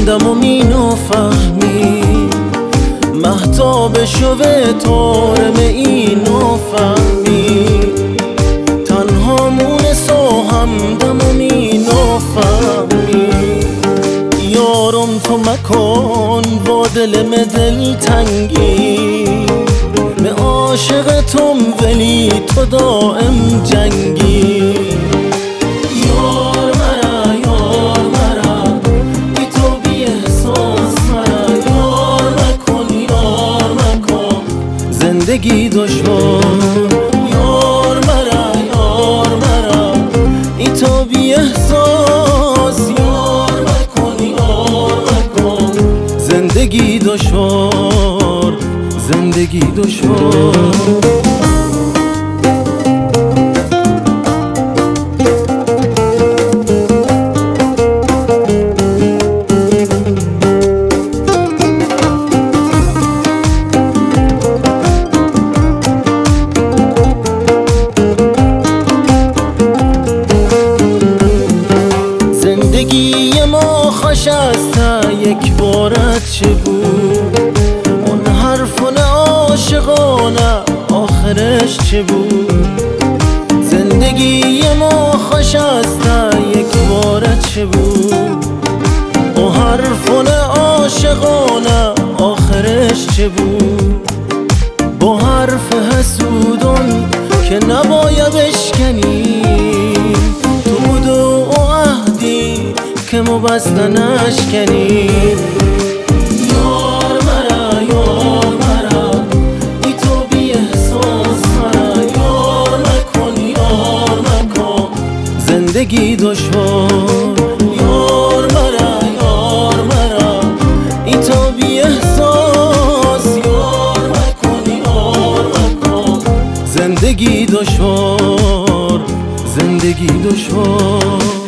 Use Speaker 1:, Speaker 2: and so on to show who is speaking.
Speaker 1: خندم و مینافهمی مهتاب شوه تارم اینو فهمی تنها مونس و همدم و مینافهمی یارم تو مکن با دلم دل تنگی من عاشق توم ولی تو دائم جنگی یار مرا بی تو بی احساس مرا یار مکن زندگی دشوار یار مرا بی تو بی احساس یار مکن زندگی دشوار زندگی دشوار زندگی ما خوش است یک بارت چه بود اون حرفون عاشقانه آخرش چه بود زندگی ما خوش است یک بارت چه بود اون حرفون عاشقانه آخرش چه بود با حرف حسودان که نباید بشکنیم تو بود و عهدی که ما بسته نشکنیم یار مرا بی تو بی احساس مرا یار مکن زندگی دشوار یار مرا بی تو بی احساس یار مکن زندگی دشوار زندگی دشوار